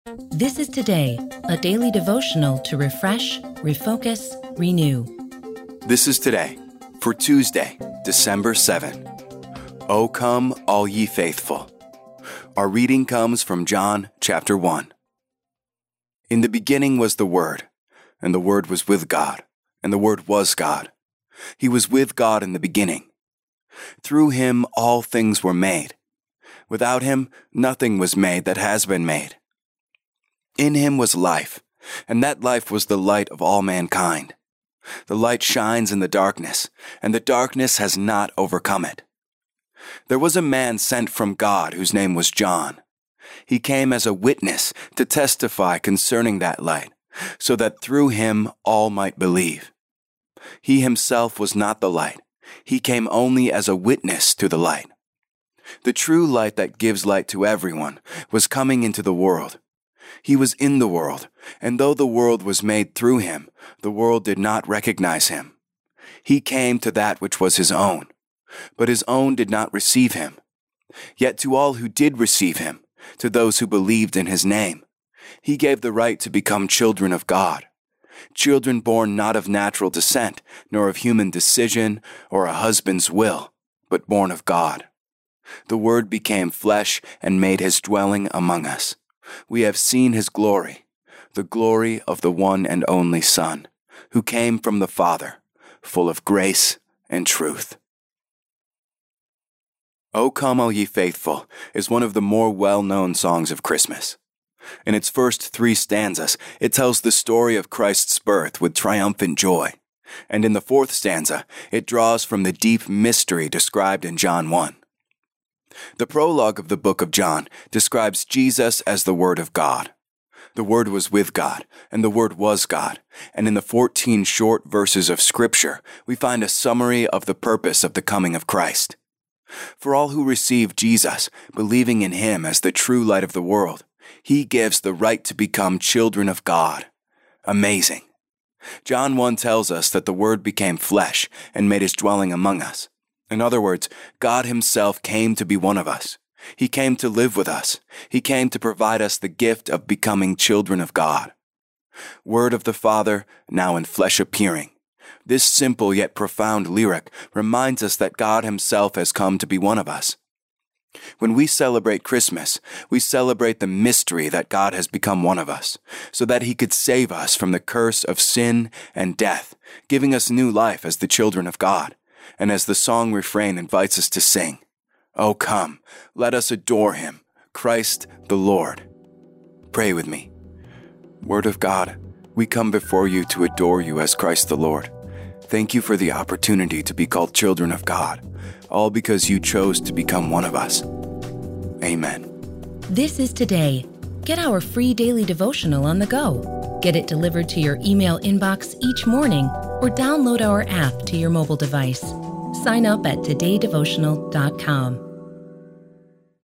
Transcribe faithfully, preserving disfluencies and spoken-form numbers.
This is Today, a daily devotional to refresh, refocus, renew. This is Today, for Tuesday, December seventh. O come, all ye faithful. Our reading comes from John chapter one. In the beginning was the Word, and the Word was with God, and the Word was God. He was with God in the beginning. Through him all things were made. Without him nothing was made that has been made. In him was life, and that life was the light of all mankind. The light shines in the darkness, and the darkness has not overcome it. There was a man sent from God whose name was John. He came as a witness to testify concerning that light, so that through him all might believe. He himself was not the light. He came only as a witness to the light. The true light that gives light to everyone was coming into the world. He was in the world, and though the world was made through him, the world did not recognize him. He came to that which was his own, but his own did not receive him. Yet to all who did receive him, to those who believed in his name, he gave the right to become children of God. Children born not of natural descent, nor of human decision or a husband's will, but born of God. The Word became flesh and made his dwelling among us. We have seen his glory, the glory of the one and only Son, who came from the Father, full of grace and truth. O Come, All Ye Faithful is one of the more well-known songs of Christmas. In its first three stanzas, it tells the story of Christ's birth with triumphant joy. And in the fourth stanza, it draws from the deep mystery described in John one. The prologue of the book of John describes Jesus as the Word of God. The Word was with God, and the Word was God. And in the fourteen short verses of Scripture, we find a summary of the purpose of the coming of Christ. For all who receive Jesus, believing in him as the true light of the world, he gives the right to become children of God. Amazing. John one tells us that the Word became flesh and made his dwelling among us. In other words, God himself came to be one of us. He came to live with us. He came to provide us the gift of becoming children of God. Word of the Father, now in flesh appearing. This simple yet profound lyric reminds us that God himself has come to be one of us. When we celebrate Christmas, we celebrate the mystery that God has become one of us, so that he could save us from the curse of sin and death, giving us new life as the children of God. And as the song refrain invites us to sing, O come, let us adore him, Christ the Lord. Pray with me. Word of God, we come before you to adore you as Christ the Lord. Thank you for the opportunity to be called children of God, all because you chose to become one of us. Amen. This is Today. Get our free daily devotional on the go. Get it delivered to your email inbox each morning or download our app to your mobile device. Sign up at today devotional dot com.